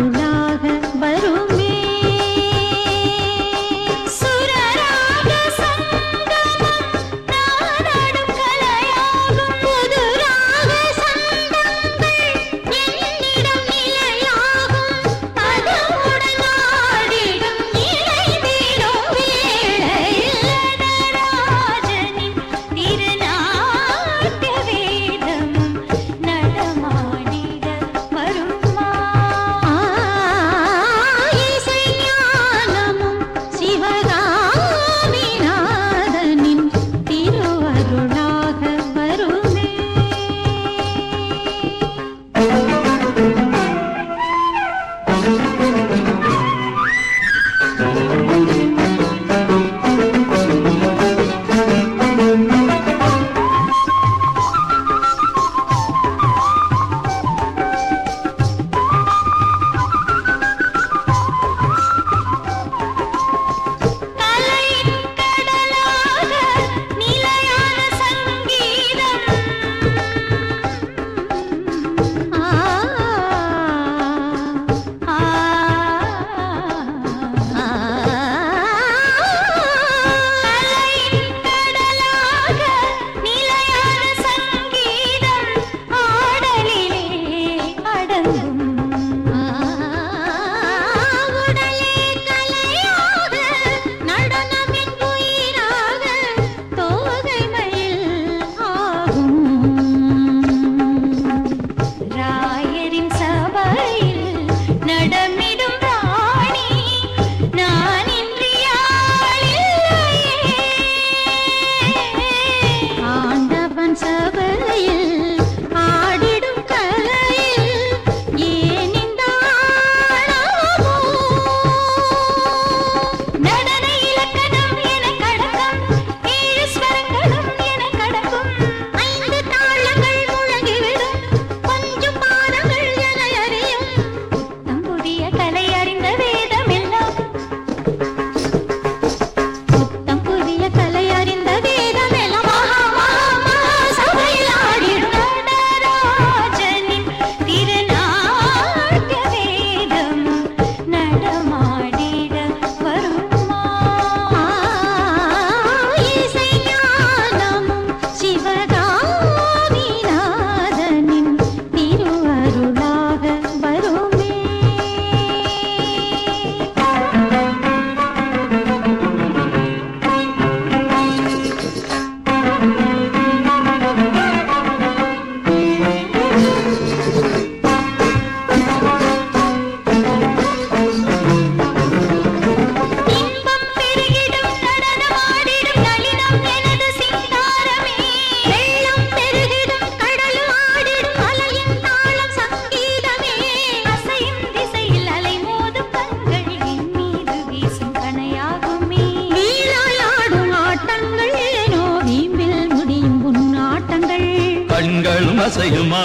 கண்களும் அசையுமா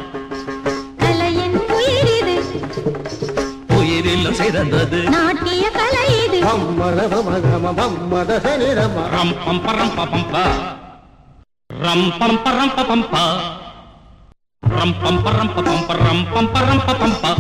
கலையின் உயிரிது உயிரிலும் சிறந்தது நாட்டிய கலை இது ரம் பம் பரம் பம் பா ரம் பம் பரம் பம் பா ரம் பம் பரம் பம் பரம் பம் பரம் பம் பா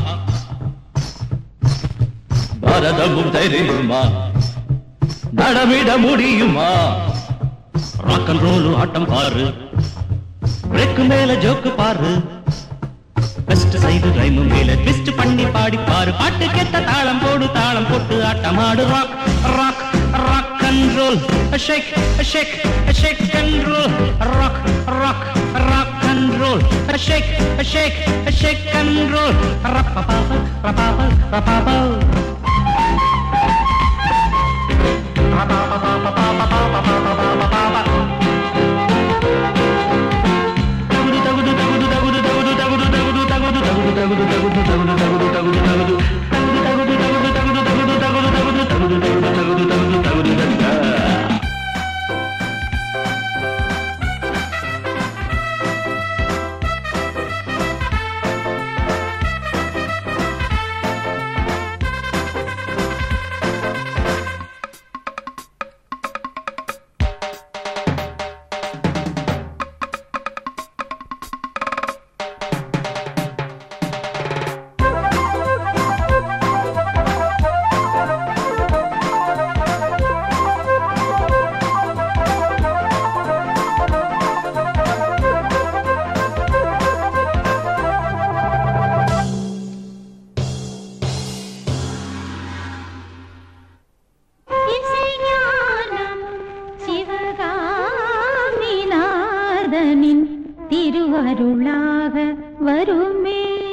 பாரதமும் தைரியமா நடமிட முடியுமா ராக் அண்ட் ரோல் ஆட்டம் பாரு பிரேக் மேல ஜோக்கு பாரு பெஸ்ட் சைடு ரைம் மேல ட்விஸ்ட் பண்ணி பாடி பாரு பாட்டு கேட்ட தாளம் போடு தாளம் போட்டு ஆட்டம் ஆடு rock rock rock and roll shake shake shake and roll rock rock rock and roll shake shake shake and roll ரப்பா ரப்பா ரப்பா திருவருளாக வருமே.